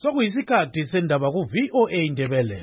Sokuyisikhathi sendaba ku-VOA Indebele.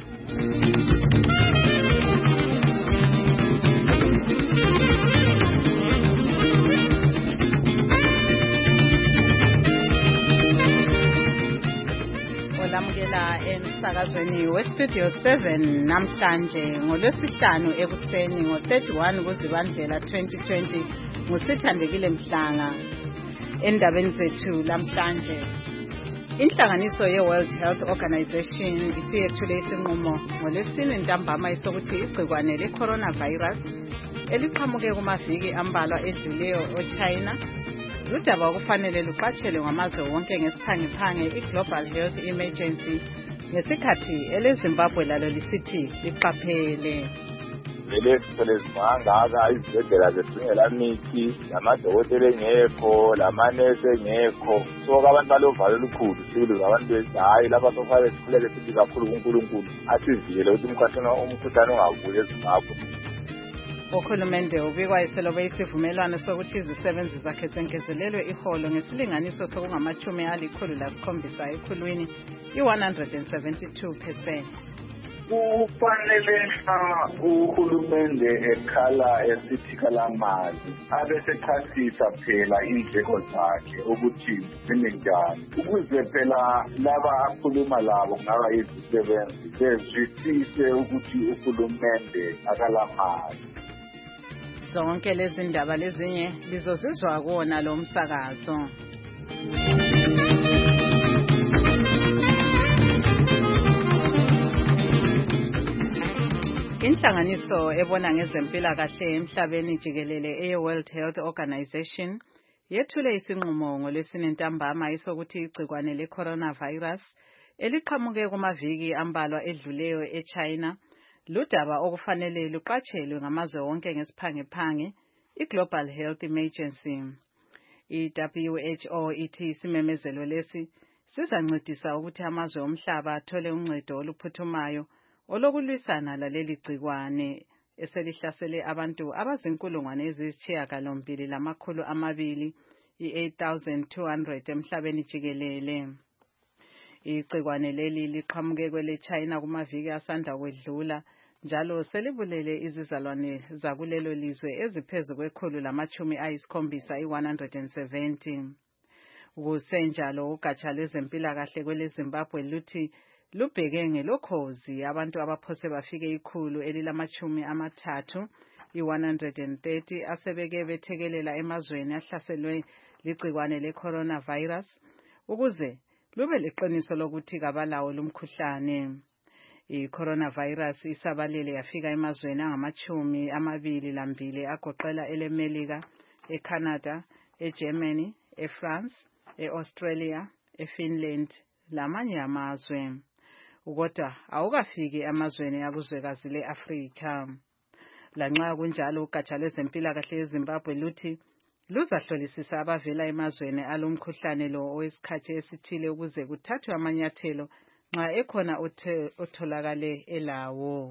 Olamukela emsakazweni weStudio 7 namhlanje ngoLwesihlanu ekuseni ngo-31 kuZibandlela 2020 nguSithandekile Mhlanga. Endabeni zethu namhlanje, inhlanganiso ye-World Health Organization isiyethule isinqumo ngoLwesine ntambama sokuthi igcikwane le-coronavirus eliqhamuke kumaviki ambalwa edluleyo eChina ludaba okufanele luqatshelwe ngamazwe wonke ngesiphangiphange i-Global Health Emergency ngesikhathi eleZimbabwe lalo lisithi liqaphele. Vele sithole zimangaka izibhedlela zedingela mithi, lamadokotela engekho, lamanesi engekho. So abantu balovalo olukhulu silo abantu bethi hayi lapha sokufanele sikhuleke sithi kakhulu kuNkulunkulu asivikele ukuthi umkhuhlane ungavuki eZimbabwe. Uhulumende ubikwa eselobe isivumelwano sokuthi izisebenzi zakhe zengezelelwe iholo ngesilinganiso sokungamachumi 170 i-172%. Kufanele uhulumende ekhala esithikamali abesechasisa phela indleko zakhe ukuthi zinenjani ukuze phela laba akhuluma labo ngaba izisebenzi bezwisise ukuthi uhulumende akalamali. Zonke lezi ndaba lezinye lizozizwa kuona lo msakazo. Inhlanganiso ebona ngezempilakahle emhlabeni jikelele eye-World Health Organization yethule isinqumo ngoLwesine ntambama sokuthi igcikwane le-coronavirus eliqhamuke kumaviki ambalwa edluleyo eChina ludaba okufanele luqatshelwe ngamazwe wonke ngesiphangiphange i-Global Health Emergency. I-WHO ithi isimemezelo lesi sizancedisa ukuthi amazwe omhlaba athole uncedo oluphuthumayo olokulwisana laleli gcikwane eselihlasele abantu abazinkulungwane eziyisishiyagalombili 8,200 emhlabeni jikelele. Igcikwane leli liqhamuke kweleChina kumaviki asanda kwedlula njalo selibulele izizalwane zakulelo lizwe eziphezu kwe-170 i-170. Kusenjalo ugatsha lwezempilakahle kweleZimbabwe luthi lubheke ngelokhozi abantu abaphose bafike 130 i-130 asebeke bethekelela emazweni ahlaselwe ligcikwane le-coronavirus ukuze lube leqiniso lokuthi kabalawo lumkhuhlane. I-coronavirus isabalele yafika emazweni angama-22 agoqela eleMelika, eCanada, eGermany, eFrance, eAustralia, eFinland lamanye amazwe. Kodwa awukafiki emazweni akuzwekazi le-Afrika. Lanxa kunjalo ugatsha lwezempilakahle eZimbabwe luthi luzahlolisisa abavela emazweni alomkhuhlane lo owesikhathi esithile ukuze kuthathwe amanyathelo nxa ekhona otholakale elawo.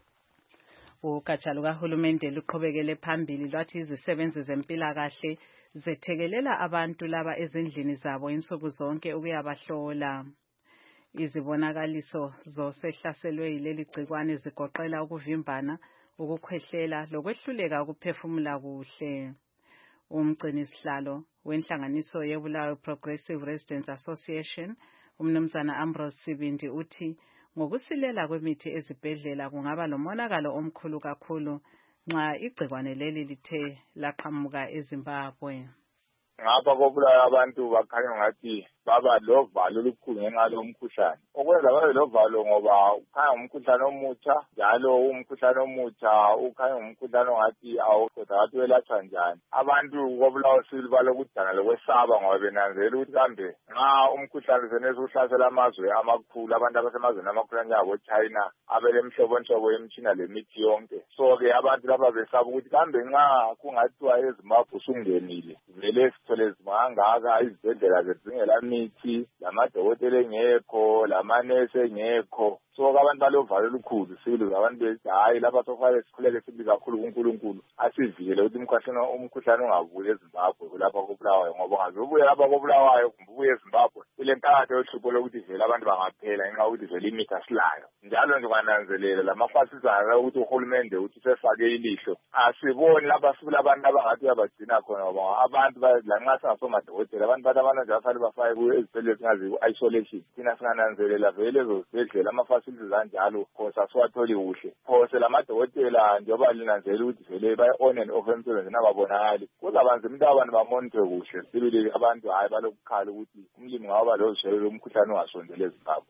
Ugatsha lukahulumende luqhubekele phambili lwathi izisebenzi zempilakahle zethekelela abantu laba ezindlini zabo insuku zonke ukuyabahlola. Izibonakaliso zosehlaselwe yileli gcikwane zigoqela ukuvimbana, ukukhwehlela lokwehluleka ukuphefumula kuhle. Umgcinisihlalo wenhlanganiso yeBulawayo Progressive Residents Association, umnumzana Ambrose Sibindi uthi ngokusilela kwemithi ezibhedlela kungaba lomonakalo omkhulu kakhulu nxa igcikwane leli lithe laqhamuka eZimbabwe. Ngapha kobulawa abantu bakhanya ngathi baba lovalo olukhulu ngenxa lomkhuhlane. Okwenza babe lovalo ngoba ukhanya umkhuhlane omutsha, njalo umkhuhlane omutsha ukhanya umkhuhlane ongathi awuqeda wathi welatshwa njani. Abantu kobulawa sibili balokudana lokwesaba ngoba benanzela ukuthi kambe nxa umkhuhlane senesi uhlasela amazwe amakhulu, abantu abasemazweni amakhulu anjengaboChina abelemhlobonhlobo yemitshina lemithi yonke. So-ke abantu lapha besaba ukuthi kambe nxa kungathiwa eZimbabwe usungenile vele sithole zimangaka izibhedlela zedingela mithi, imithi, lamadokotela engekho, lamanesi engekho. So abantu balovalo olukhulu sibili abantu bethi hayi lapha sokufanele sikhuleke sibi kakhulu kuNkulunkulu asivikele ukuthi umkhuhlane ungabuyi eZimbabwe kulapha koBulawayo ngoba ungazobuya lapha koBulawayo kumbe ubuye eZimbabwe kule nkatho yohlupho lokuthi vele abantu bangaphela ngenxa yokuthi vele imithi asilayo. Njalo nje kwananzelela lamafasizana ukuthi uhulumende uthi sefake ilihlo asiboni lapha sibula abantu abangathi uyabagcina khona ngoba abantu lanxa singasomadokotela abantu bathi abantu nje bafanele bafake ezibhedlela singazi ku-isolation thina singananzelela vele lezo zibhedlela amafasilities anjalo phose asiwatholi kuhle phose lamadokotela njengoba linanzelela ukuthi vele baye-on and off emsebenzini ababonakali kuzabanza umuntu abantu bamonithwe kuhle sibili abantu hhayi balokukhala ukuthi umlimi ngawuba lozishelele umkhuhlane ungasondeli eZimbabwe.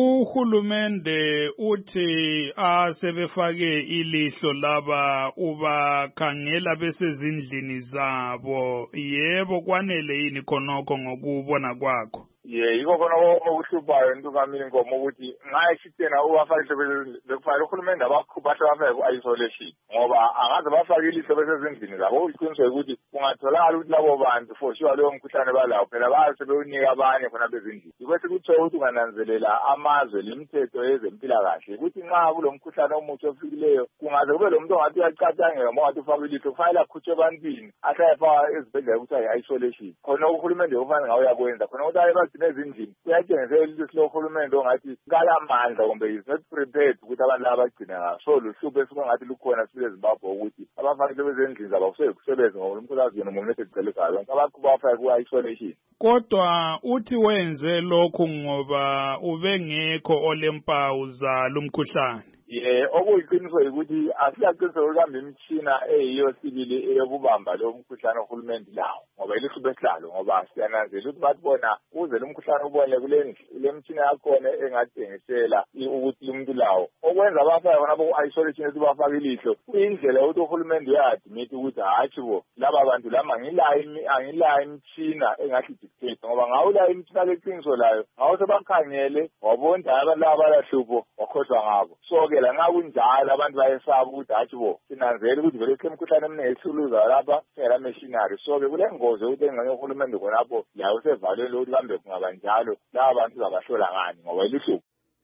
Uhulumende uthi asebefake ilihlo laba ubakhangela besezindlini zabo. Yebo kwanele yini khonokho ngokubona kwakho? Yiko khona okuhluphayo ntukamile inkomo ukuthi nxa esithena ubafake bekufanele uhulumende bahle bafake ku-isolation ngoba angaze bafake ilihlo besezindlini zabo. Iqiniso ukuthi kungatholakala ukuthi labo bantu for sure leyo mkhuhlane balawo phela bayo sebewunika abanye khona bezindlini. Yikho sikuthiwa ukuthi ungananzelela amazwe lemithetho yezempilakahle ukuthi nxa kulo mkhuhlane omutsha ofikileyo kungaze kube lo muntu ongathi uyacatshangeka ma ungathi ufake ilihlo kufanele akhutshwe ebantwini ahlale efaka ezibhedlela kuthiwa yi-isolation. Khona uhulumende kufanele ngawo uyakwenza khona ukuthi ezindlini kuyatshengisela ukuthi lo hulumende ongathi kalamandla kumbe is not prepared ukuthi abantu laba bagcine ngaso. So luhlupho esingathi lukhona sibile eZimbabwe ukuthi abafakile bezendlini zabo kusebenza ngoba umkhuhlane nomuntu esegcwelezayo bonke abakho bafake ku-isolation. Kodwa uthi wenze lokhu ngoba ubengekho olempawu zalo mkhuhlane. Okuyiqiniso ukuthi asiyaqiniseka ukuhamba imitshina eyiyo sibili eyokubamba lo mkhuhlane ohulumende lawo ngoba ilihlubo esilalo ngoba siyananzela ukuthi bathi bona kuze lo mkhuhlane ubone kule mitshina yakhona engatshengisela ukuthi umuntu lawo okwenza bafake khona ku-isolation ukuthi bafake ilihlo kuyindlela yokuthi uhulumende uyadimita ukuthi hatshi bo laba bantu lama angilayo imitshina engathi dictate ngoba ngawulayo imitshina leqiniso layo ngawo sebakhangele wabona abantu laba balahlupho wakhohlwa ngabo. So-ke la nxa kunjalo abantu bayesaba ukuthi hatshi bo sinanzela ukuthi vele imikhuhlane eminingi esuluzayo lapha singela machinery. So-ke kule ngozi yokuthi engxenye uhulumende khonapho layo usevalelwe ukuthi kambe kungaba njalo laba bantu uzabahlola ngani ngoba iluhlupho.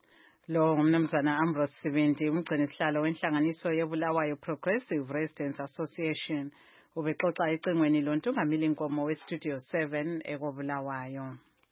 Lo ngumnumzana Ambrose Sibindi umgcinisihlalo wenhlanganiso yeBulawayo Progressive Residents Association ubexoxa ecingweni lontungamili inkomo weStudio 7 ekoBulawayo.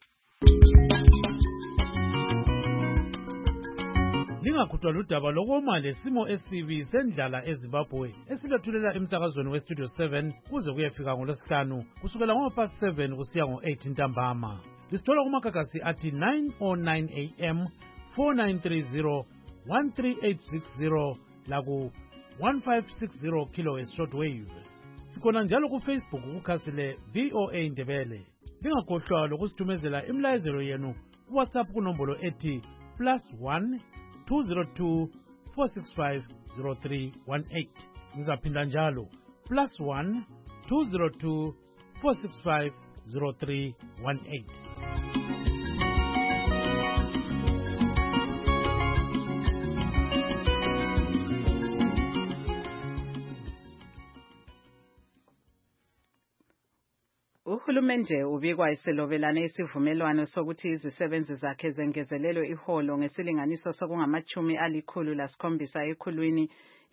Lingakhuthwa ludaba lokoma lesimo esibi sendlala eZimbabwe esilethulela emsakazweni weStudio 7 kuze kuyefika ngoLwesihlanu kusukela ngo-7 kusiya ngo-8 ntambama. Lisithola kumakagasi athi 9:09 AM 4930 13860 laku 1560 kHz shortwave. Sikhona njalo kuFacebook kukhasi le VOA Ndebele. Lingakhohlwa lokusithumezela imlayezelo yenu kuWhatsApp kunombolo ethi +1 202 465 0318. Ngizaphinda njalo +1 202 465 0318. Uhulumende ubikwa iselobelane isivumelwano sokuthi izisebenzi zakhe zengezelelwe iholo ngesilinganiso sokungama-170 ekhulwini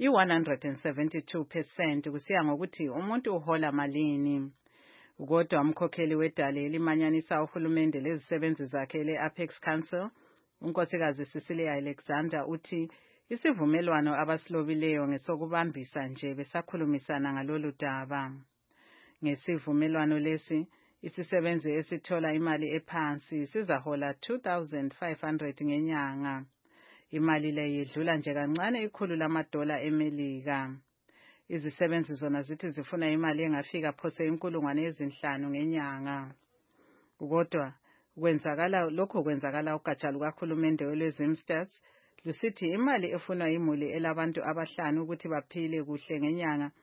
i-172% kusiya ngokuthi umuntu uhola malini. Kodwa umkhokheli wedale elimanyanisa uhulumende lezisebenzi zakhe le-Apex Council, unkosikazi Cecilia Alexander uthi isivumelwano abasilobileyo ngesokubambisa nje besakhulumisana ngalolu daba. Ngesivumelwano lesi isisebenzi esithola imali ephansi sizahola 2,500 ngenyanga. Imali le yedlula nje kancane $100 eMelika. Izisebenzi zona zithi zifuna imali engafika phose 5,000 ngenyanga. Kodwa lokho kwenzakala ugatsha lukahulumende olwezimstats lusithi imali efunwa imuli elabantu abahlanu ukuthi baphile kuhle ngenyanga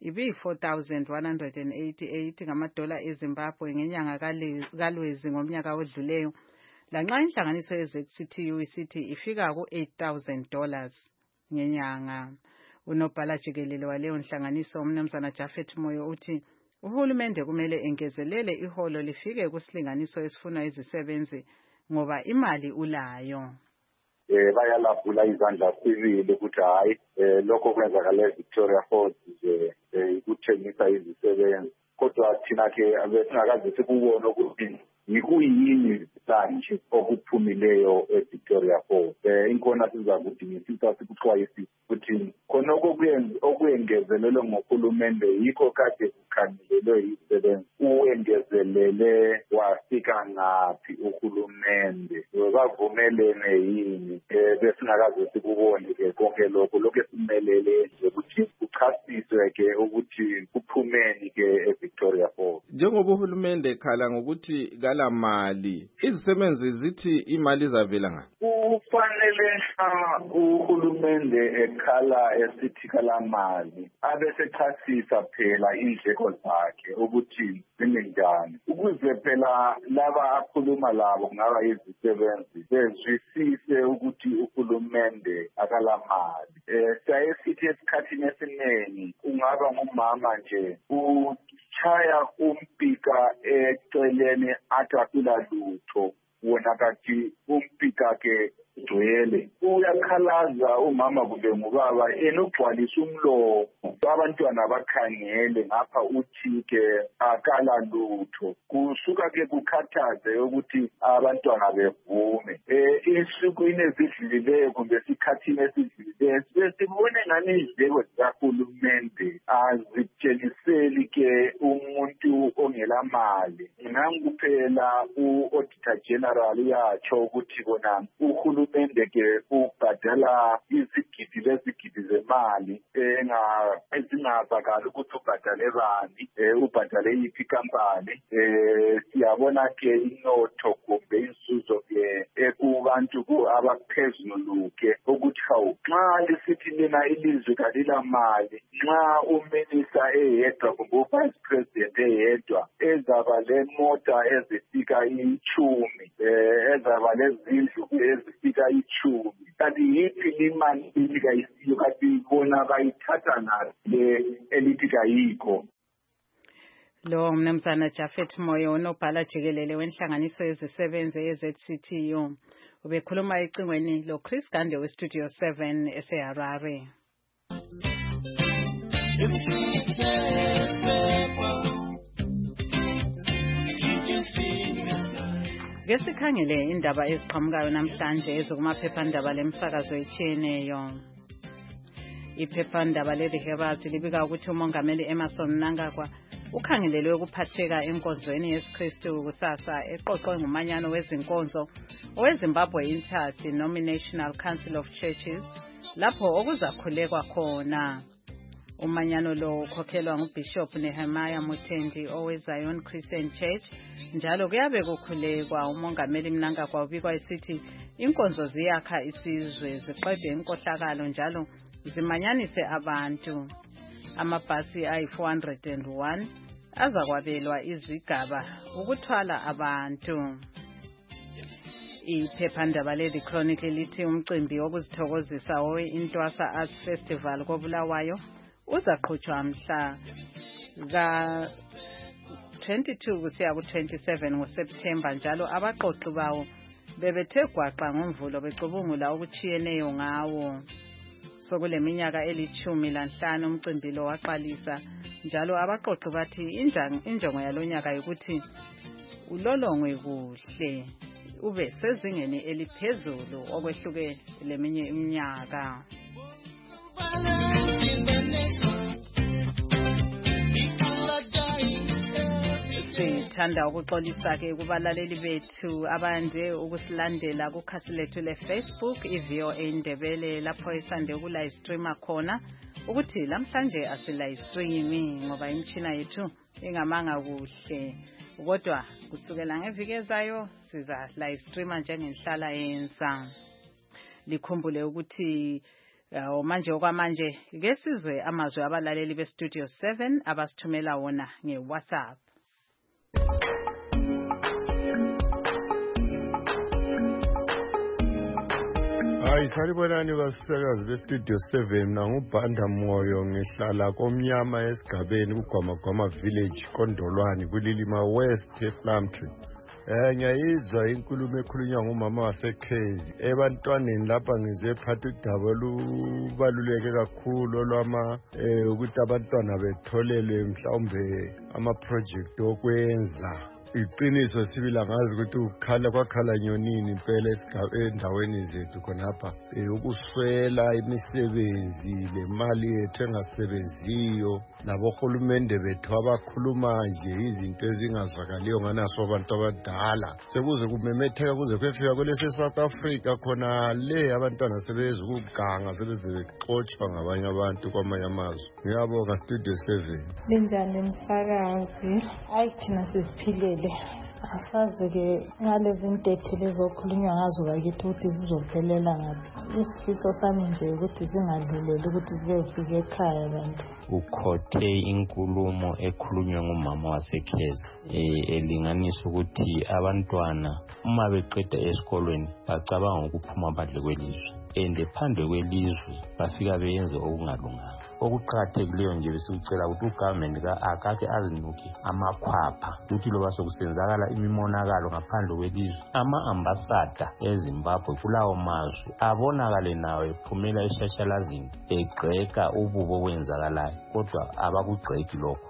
ibi-4,188 ngamadola eZimbabwe ngenyanga kaLwezi ngomnyaka odluleyo, lanxa inhlanganiso ye-ZCTU isithi ifika ku-$8,000 ngenyanga. Unobhala jikelele waleyo nhlanganiso umnumzana Japhet Moyo uthi uhulumende kumele engezelele iholo lifike kusilinganiso esifunwa izisebenzi ngoba imali ulayo. Bayalabhula izandla sibili ukuthi hayi lokho kwenzakala eVictoria Falls ukuthengisa izisebenzi, kodwa thina ke abesingakaze sikubone ukuthi yikuyini kanje okuphumileyo eVictoria Falls. Inkona siza kudingisisa sikuxwayisisa ukuthi khona okuyengezelelwe ngohulumende yikho kade kukhangelelwe izisebenzi. Uyengezelele wafika ngaphi uhulumende? Bavumelene yini? Besingakaze sikubone ke konke lokho esimelele nje ukuthi kuchasiswe ke ukuthi kuphumeni ke eVictoria Falls. Njengoba uhulumende khala ngokuthi kala mali, izisebenzi zithi imali izavela ngaphi? Kufanele uhulumende ekhala esithi kala mali abesechasisa phela indleko zakhe ukuthi zinenjani, ukuze phela laba akhuluma labo kungaba izisebenzi bezwisise ukuthi uhulumende akala mali. Siyaye sithi esikhathini esiningi ungaba ngumama nje uchaya umpika eceleni athi akula lutho, wona kathi umpika ke gcwele. Uyakhalaza umama kumbe ngubaba enogcwalisa umlomo, abantwana bakhangele ngapha uthi ke akala lutho. Kusuka ke kukhathaze ukuthi abantwana bevume. Insukwini ezidlulileyo kumbe esikhathini esidlulileyo sibone ngani izindleko zikahulumende azitsheliseli ke umuntu ongela mali. Nanguphela u-Auditor General uyatsho ukuthi kona uhulumende ke ubhadala izigidi zemali ezingazakala ukuthi ubhadale bani, ubhadale yiphi kampani. Siyabona ke inotho kumbe inzuzo ke kubantu abaphezulu ke ukuthi hawu nxa lisithi lina ilizwe kalila mali, nxa uminista eyedwa kumbe uvice president eyedwa ezaba le mota ezifika 10, ezaba lezindlu ezifika 10, kanti yiphi imali ifika isiyo kanti bona bayithatha le elithi kayikho. Lo mnumzana Japhet Moyo unobhala jikelele wenhlanganiso yezisebenzi eZCTU ubekhuluma ecingweni lo Chris Gande weStudio 7 eseHarare. Ngesikhangele indaba eziqhamukayo namhlanje ezokumaphephandaba lemsakazo etshiyeneyo. Iphephandaba le The Herald libika ukuthi umongameli Emmerson Mnangagwa ukhangelelwe ukuphatheka enkonzweni yesiKristu kusasa eqoqwe ngumanyano wezinkonzo oweZimbabwe Inter-Denominational Council of Churches lapho okuzakhulekwa khona. Umanyano lo ukhokhelwa nguBishop Nehemiah Mutendi oweZion Christian Church, njalo kuyabe kukhulekwa umongameli Mnangagwa ubikwa esithi inkonzo ziyakha isizwe, ziqede inkohlakalo njalo zimanyanise abantu. Amabhasi ayi-401 azakwabelwa izigaba ukuthwala abantu. Iphephandaba le The Chronicle lithi umcimbi wokuzithokozisa owe-Intwasa Arts Festival koBulawayo uzaqhutshwa mhla ka-22 kusiya ku-27 ngoSepthemba, njalo abaqoqi bawo bebethe gwaqa ngomvulo becubungula okuchiyeneyo ngawo. Sokule minyaka 15 umcimbi lo waqalisa, njalo abaqoqi bathi injongo yalonyaka ukuthi ulolongwe kuhle ube sezingeni eliphezulu okwehluke leminye iminyaka. Sithanda ukuxolisa ke kubalaleli bethu abande ukusilandela kukhasi lethu leFacebook iVOA Indebele lapho esande uku-live streama khona ukuthi lamhlanje asi-live stream ngoba imtshina yethu ingamanga kuhle, kodwa kusukela ngeviki ezayo siza live streama njengenhlala yenza. Likhumbule ukuthi manje okwamanje ke sizwe amazwi abalaleli beStudio 7 abasithumela wona ngeWhatsApp. Hayi salibonani basisakazi bestudio 7 mina ngubhanda moyo ngihlala komnyama esigabeni kuGwamagwama village Kondolwani kulilima West ePlumtree. Ngiyayizwa inkulumo ekhulunywa ngumama waseKhezi ebantwaneni lapha ngizwe phatha udaba olubaluleke kakhulu olwama ukuthi abantwana betholelwe mhlawumbe ama project okwenza. Iqiniso sibila ngazi ukuthi kwakhala nyonini impela endaweni zethu khonapha ukuswela imisebenzi lemali yethu engasebenziyo labohulumende bethu abakhuluma nje izinto ezingazwakaliyo nganaso abantu abadala sekuze kumemetheka kuze kuyefika kwelese South Africa khona le abantwana sebeze ukuganga sebeze bexotshwa ngabanye abantu kwamanye amazwe. Ngiyabonga Studio 7. Linjani umsakazi? Thina sisiphilele. Asazi-ke ngalezi ntethe lezokhulunywa ngazo bakithi ukuthi zizophelela ngaphi. Isifiso sami nje ukuthi zingadluleli ukuthi ziyofika ekhaya abantu. Ukhothe inkulumo ekhulunywe ngumama waseKhezi elinganisa ukuthi abantwana uma beqeda esikolweni bacabanga ukuphuma phandle kwelizwe phandle kwelizwe bafika beyenze okungalunganga. Okuqakathekileyo nje besikucela ukuthi ugovernment akake azinuke amakhwapha ukuthi loba sokusenzakala imimonakalo ngaphandle kwelizwe ama-ambassador eZimbabwe kulawo mazwe abonakale nawo ephumela eshashalazini egxeka ububo okwenzakalayo kodwa abakugxeki lokho.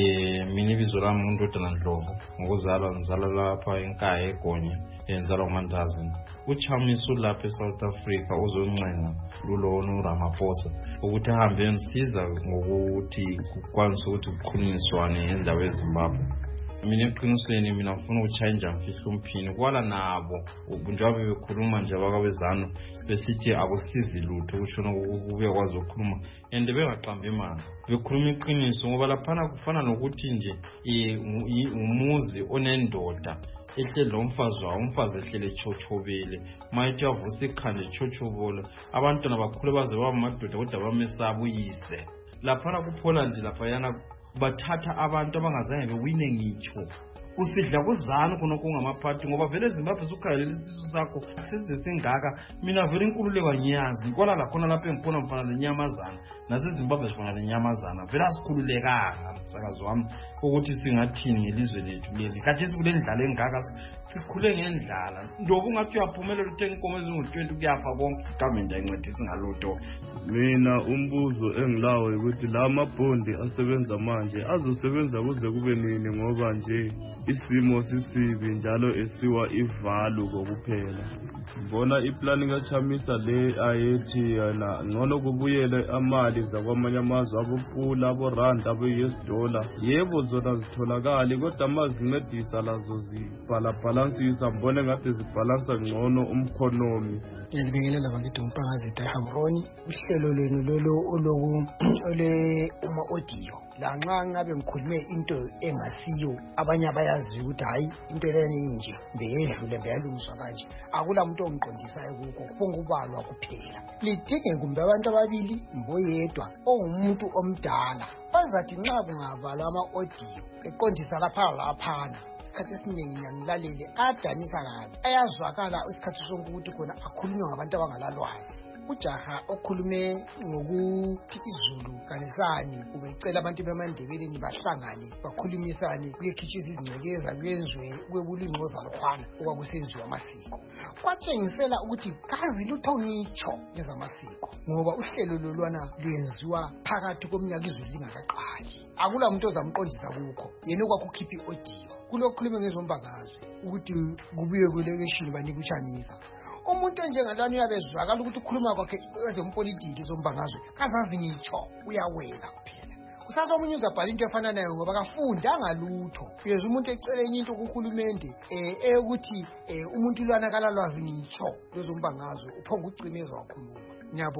Mina ibizo lami uNdodana Ndlovu ngokuzalwa ngizalwa lapha eNkaya eGonya ngizalwa nguMandazini. Uchamisa lapha eSouth Africa uzoncenga lulona uRamaphosa ukuthi ahambe ensiza ngokuthi kukwanise ukuthi kukhulunyiswane endawo eZimbabwe. Mina eqinisweni mina ngifuna ukuchange mfihla umphini kwala nabo njengoba bekhuluma nje abakabezano besithi akusizi lutho ukushona kube kwazi ukukhuluma bengaqambi imali bekhuluma iqiniso ngoba laphana kufana nokuthi nje umuzi onendoda ehleli lomfazi wayo umfazi ehlele chochobele mayithi yavusa ikhanda chochobola abantwana bakhule baze baba madoda kodwa bamesaba uyise laphana kuphola nje lapha yana bathatha abantu abangazange bewine ngitsho usidla kuzana khona kungamaphathi ngoba vele eZimbabwe sukhalela isisu sakho senze singaka mina vele inkululeko ngiyazi kwala la khona lapha engibona mfana lenyamazana naseZimbabwe sifana lenyamazana vele asikhululekanga msakazi wami ukuthi singathini ngelizwe lethu leli kathi sikule ndlala engaka sikhule ngendlala ndoba ungathi uyaphumelela uthenga inkomo ezingu-20 kuyafa bonke igovernment ayincedisi ngalutho. Mina umbuzo engilawo ukuthi la mabhondi asebenza manje azosebenza kuze kube nini ngoba nje isimo sisibi njalo esiwa ivalo kokuphela. Ngibona iplani kaChamisa le ayethi yana ngcono kubuyele amali zakwamanye amazwe abopula aboranda abo-US dollar. Yebo zona zitholakali kodwa amazincedisa lazo zibhalabhalansisa mbone ngathi zibhalansa ngcono umkhonomi. Ngiyabingelela bakithi umpakazi Dahamroni uhlelo lwenu lolo ole uma-audio lanxa ngabe ngikhulume into engasiyo abanye abayazi ukuthi hayi into lena inje beyedlule beyalungiswa kanje akula muntu ongiqondisayo kukho kubonga ubalwa kuphela lidinge kumbe abantu ababili mboyedwa ongumuntu omdala bazathi nxa kungavalwa ama-audio eqondisa laphana isikhathi esiningi ngiyalalele adanisa kabi ayazwakala isikhathi sonke ukuthi khona akhulunywa ngabantu abangalalwazi. Ujaha okhulume ngokuthi izulu kanisani ubecela abantu bemandebeleni bahlangane bakhulumisane kuyekhitshisa izingcekeza kuyebula ingcoza lokhwana okwakusenziwa amasiko kwatshengisela ukuthi kazi lutho ngitsho ngezamasiko ngoba uhlelo lolwana lwenziwa phakathi komnyaka izulu lingakaqali akula muntu ozamqondisa kukho yena okwakukhipha i-audio kulokhulume ngezombangazwe ukuthi kubuye kulekeshini banika uChamisa umuntu njengalwana uyabezwakala ukuthi ukhuluma kwakhe ezompolitiki zombangazwe kazazi ngitsho uyawela kuphela usazo omunye uzabhala into efana nayo ngoba kafundanga lutho uyezwa umuntu ecela enye into kuhulumende ukuthi umuntu lwana kalalwazi ngitsho lezombangazwe uphonga ucimezwa wakhuluma. Ngiyabonga.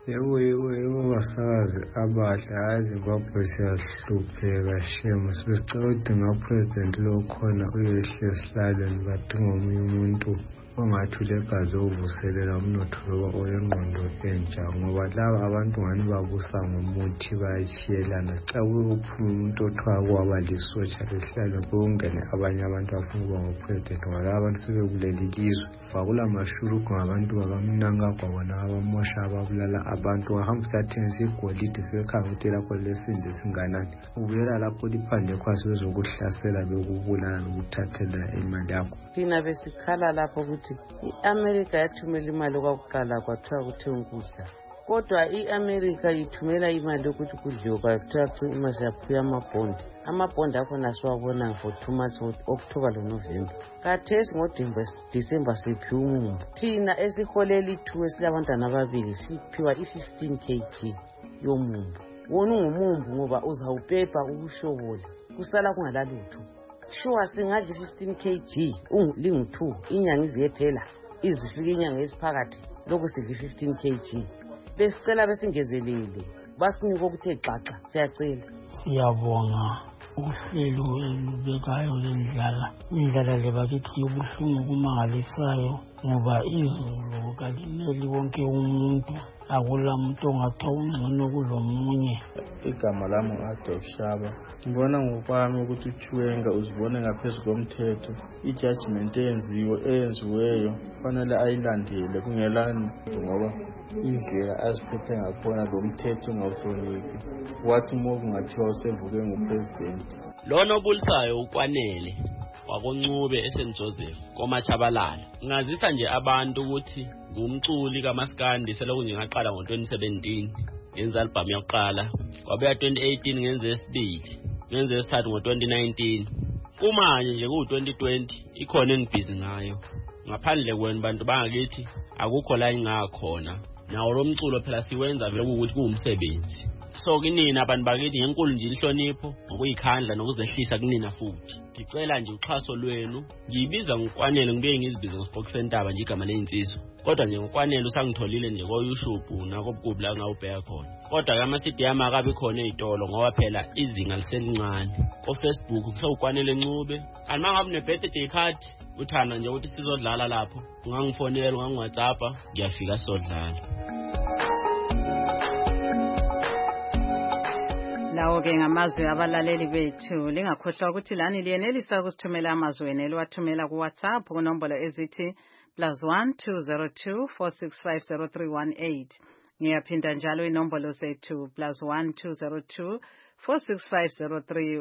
Yebo basakazi abahle hayi Zimbabwe siyahlupheka shame sibesicela udinga upresident lo khona uyehle esilaleni badinga omunye umuntu ongathi ulegazi ovuselela umnotho loba oyengqondo entsha ngoba laba abantu ngani babusa ngomuthi bayachiyelana sicabule ukuphuma umuntu othiwa kwaba lisotsha lesihlalo kungene abanye abantu bafuna ukuba ngopresident ngoba laba abantu sebekuleli lizwe bakula mashurugu ngabantu babamnankagwa bona abamosha ababulala abantu wahamba usathengisa igolide sebekhanga ukuthi lapho lesinde singanani ubuyela lapho liphande kwasi bezokuhlasela bekubulala nokuthathela imali yakho. Thina besikhala lapho ukuthi i-America yathumela imali okwakuqala kwathiwa kuthe ukudla kodwa i-America ithumela imali yokuthi kudliwe kwathiwa imali yaphuya amabhondi akhona siwabona for 2 months October lo November khathesi ngoDisemba siphiwa umumbu thina esiholela i-2 esilabantwana ababili siphiwa i-15 kg yomumbu wona ungumumbu ngoba uzawupepa ubushobole kusala kungalalutho sure singadla 15 kg lingu-2 inyanga iziyephela izifika inyanga esiphakathi lokhu sidla 15 kg besicela besingezelele basinika okuthe xaxa siyacela. Siyabonga uhlelo elubekayo indlala le bakithi yobuhlungu kumangalisayo ngoba izulu kalimeli wonke umuntu akula muntu ongathiwa ungcono kulomunye. Igama lami uAdoshaba. Ngibona ngokwami ukuthi uChiwenga uzibone ngaphezu komthetho ijudgment eyenziweyo fanele ayilandele kungelani ngoba indlela aziphethe ngakhona lo mthetho ngawuhloniphi wathi uma kungathiwa usevuke ngupresident. Lona obulisayo ukwanele wakoncube eSt Joseph koMachabalala ngazisa nje abantu ukuthi ngumculi kaMaskandi selokhu nje ngaqala ngo2017 ngenza album yokuqala kwabuya 2018 ngenza esibili ngenza esithathu ngo2019 kumanje nje ku2020 ikhona engibhizi ngayo ngaphandle kwenu bantu bangakithi akukho la engakhona nawo lo mculo phela siwenza vele ukuthi kuumsebenzi so kinina abantu bakithi ngenkulu nje inhlonipho ngokuyikhandla nokuzehlisa kunina futhi ngicela nje uxhaso lwenu ngiyibiza ngokwanele ngibuye ngizibize ngoSpokesentaba nje igama leyinsizwa kodwa nje ngokwanele usangitholile nje ko YouTube nako bukubi la ngawubheka khona kodwa ke ama-CD yami akabi khona ezitolo ngoba phela izinga liselincane ko Facebook kusawukwanele Ncube anmangabe ne-birthday card uthanda nje ukuthi sizodlala lapho ungangifonela ungangi-WhatsApp ngiyafika sodlala. Lawo-ke ngamazwi abalaleli bethu lingakhohlwa ukuthi lani liyenelisa ukusithumela amazwi eliwathumela kuWhatsApp kunombolo ezithi +1 202 465 0318 ngiyaphinda njalo inombolo zethu +1 202 465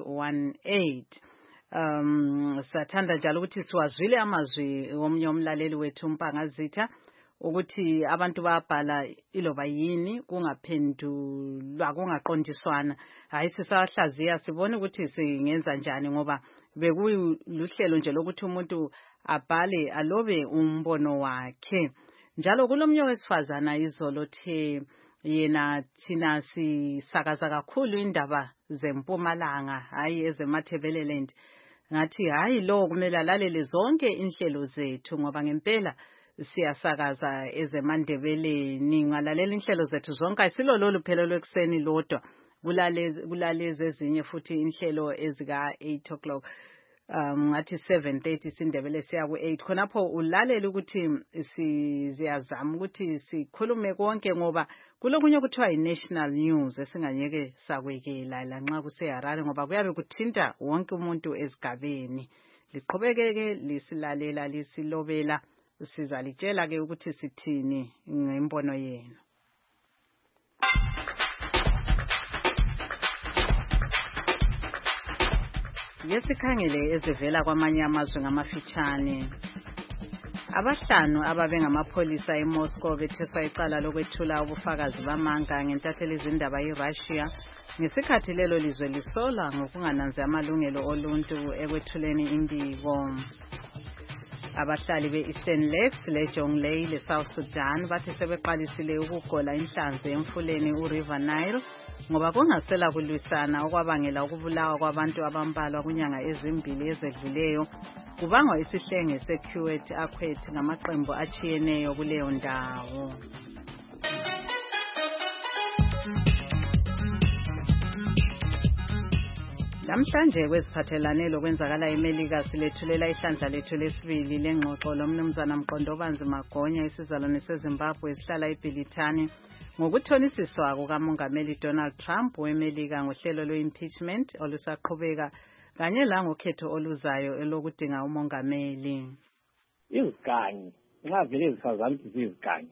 0318 sathanda njalo ukuthi siwazwile amazwi womunye umlaleli wethu Mpangazitha ukuthi abantu babhala iloba yini kungaphendulwa kungaqondiswana hayi sisahlaziya sibone ukuthi singenza njani ngoba bekuluhlelo nje lokuthi umuntu abhale alobe umbono wakhe njalo kulomnye wesifazana izolo the yena thina sisakaza kakhulu indaba zeMpumalanga hayi ezemathebeleland ngathi hayi lo kumele alalele zonke inhlelo zethu ngoba ngempela siyasakaza ezemandebeleni ngalalela inhlelo zethu zonke ayisilolo luphelo lwekuseni lodwa kulalezi ezinye futhi inhlelo ezika 8 o'clock ngathi 7:30 sindebele siya ku8 khonapho ulalela ukuthi siyazama ukuthi sikhulume konke ngoba kulokunye kuthiwa i-national news esinganyeke sakwekela la nxa kuseHarare ngoba kuyabe kuthinta wonke umuntu esigabeni liqhubekeke lisilalela lisilobela sizalitshela ke ukuthi sithini ngembono yenu. Yesikhangele ezivela kwamanye amazwe ngamafitshane. Abahlanu ababengamapholisa eMoscow betheswa icala lokwethula ubufakazi bamanga ngentatheli izindaba eRussia ngesikhathi lelo lizwe lisola ngokungananzi amalungelo oluntu ekwethuleni imbiko. Abahlali be-Eastern Lakes leJonglei leSouth Sudan bathi sebeqalisile ukugola inhlanzi emfuleni uRiver Nile ngoba kungasela kulwisana okwabangela ukubulawa kwabantu abambalwa kunyanga ezimbili ezedluleyo kubangwa isihlenge seQuwait Aquat ngamaqembu achiyeneyo kuleyo ndawo. Namhlanje kweziphathelane lokwenzakala eMelika silethulela ihlandla lethu lesibili lengxoxo lomnumzana Mqondobanzi Magonya isizalwane seZimbabwe esihlala eBhilithani ngokuthonisiswa kukaMongameli Donald Trump weMelika ngohlelo lwe-impeachment olusaqhubeka kanye langokhetho oluzayo elokudinga umongameli. Izigangi nxa vele zisazanti zizigangi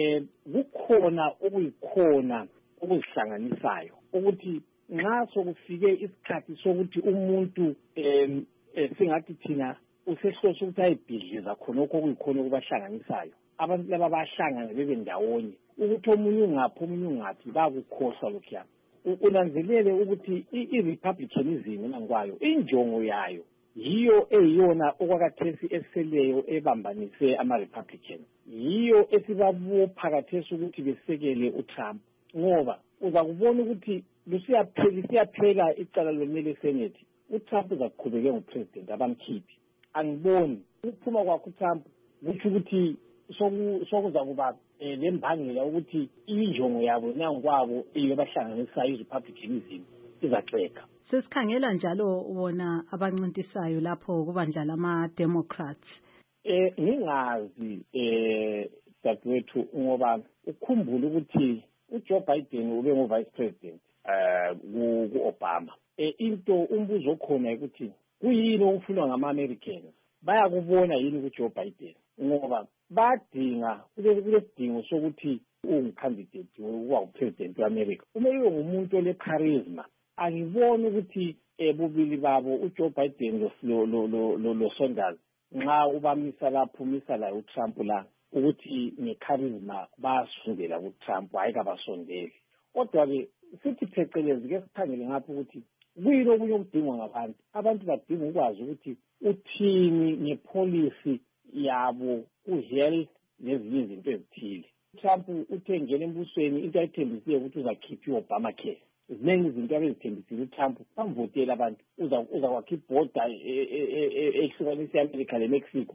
kukhona okuyikhona okuzihlanganisayo ukuthi nxa sokufike isikhathi sokuthi umuntu singathi thina usehlose ukuthi ayibhidliza khonokho okuyikhona okubahlanganisayo abantu laba bahlangana bebe ndawonye ukuthi omunye ungaphi bakukhohlwa lokhuya. Unanzelele ukuthi i-republicanism ngakwayo injongo yayo yiyo eyiyona okwakathesi eseleyo ebambanise ama-republican yiyo esibabopha kathesi ukuthi besekele uTrump ngoba uza kubona ukuthi lusiyaphela icala lomele senate uTrump uzakuqhubeka ngupresident abamkhiphi. Angiboni ukuphuma kwakho uTrump kusho ukuthi sokuzakuba lembangela ukuthi injongo yabo nankwabo eyobahlanganisayo i-republicanism izaxeka. Sesikhangela njalo wona abancintisayo lapho kubandla lama-Democrats. Ngingazi dadewethu ngoba ukhumbula ukuthi uJoe Biden ube ngo-vice president ku-Obama. Into umbuzo okhona ukuthi kuyini okufunwa ngama-Americans bayakubona yini kuJoe Biden ngoba badinga kulesidingo sokuthi ungumcandidate ukuba upresident we-America kumele ube ngumuntu ole-charisma. Angiboni ukuthi bubili babo uJoe Biden lo Sanders nxa ubamisa lapho umisa la uTrump la ukuthi ngecharisma basondela kuTrump hayi kabasondeli. Kodwa-ke sithi phecelezi ke sikhangele ngapho ukuthi kuyini okunye okudingwa ngabantu. Abantu badinga ukwazi ukuthi uthini ngepolicy yabo ku-health nezinye izinto ezithile. Trump uthe ngena embusweni into ayithembisile ukuthi uzakhipha i-Obamacare. Ziningi izinto abezithembisile uTrump bamvotela abantu uzakwakha ibhoda ehlukanisa i-America le-Mexico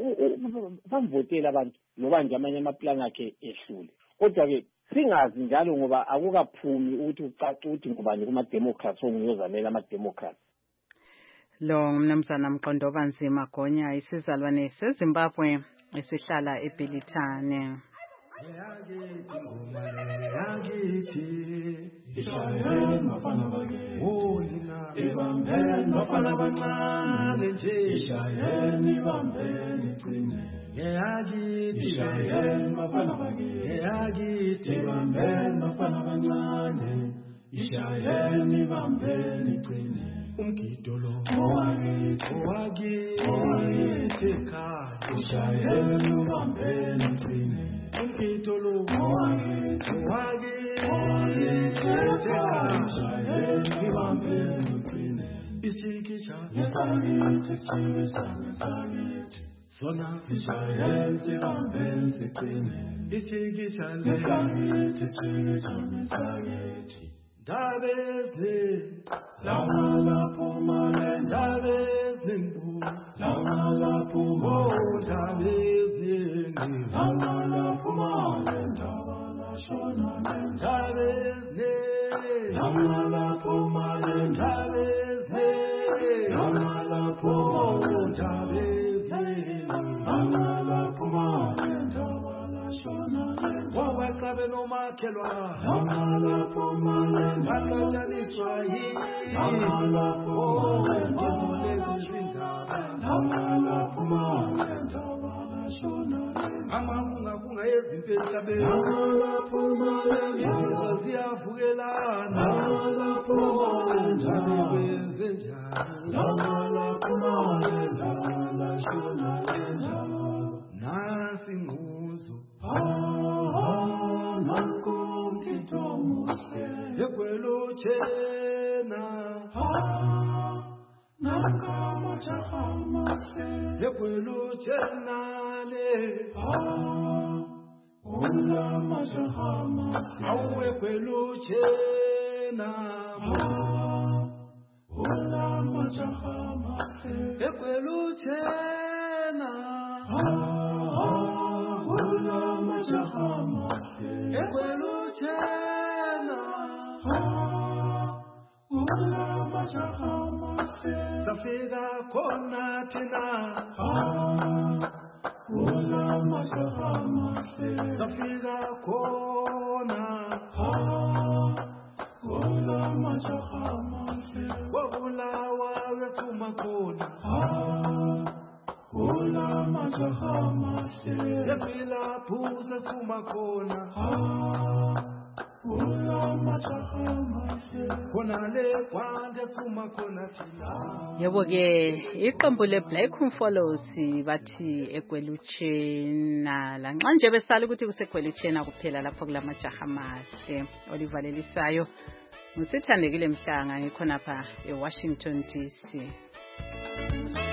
bamvotela abantu loba nje amanye amaplani akhe ehlule. Kodwa-ke singazi njalo ngoba akukaphumi ukuthi ucace ukuthi ngubani kuma-Democrats onguyozamela ama-Democrats. Lo mnumzana Mqondobanzi Magonya isizalwane seZimbabwe esihlala eBhilithani. Ishayeni bafana bake wolina ibambeni bafana bancane nje ishayeni bambeni cine yakithi ishayeni bafana bake yakithi ibambeni bafana bancane ishayeni bambeni cine umgido lo owakithi ekhaya ishayeni bambeni cine umgido lo Isikicha Yasagithi Sona Sishayen Sibamben Sikine Isikicha Yasagithi Dabezi Lama Pumale Dabezi Lama Pumo Dabezi Lama Pumale Shona Dabezi Lama Pumale Dabezi Lama Pumo Dabezi Lama Pumale Shona Wawakabe no makelwa Lama Pumale Bakajaniswa Lama Pumale Lama Pumale Shona Amangunga yezinto emhlabeni lapho manje ziyavukelana lapho manje benze njani lapho manje la shona lena nasi nguzo nakho ngitomuhle ekwelo chena nakama chahama ekwelo chena le Ola majahama awe peluchena Ola majahama peluchena Ola majahama peluchena Ola safika khona thina ola majaha mahle safika khona ola majaha mahle wabulawa wesuma khona ola majaha mahle yaphila phuza suma khona Yebo ke iqembu leBlack Follows bathi eGweluchena lanxa nje besala ukuthi kuseGweluchena kuphela lapho kulamajaha amahle olivalelisayo ngusithandekile Mhlanga ngikhona pha eWashington DC.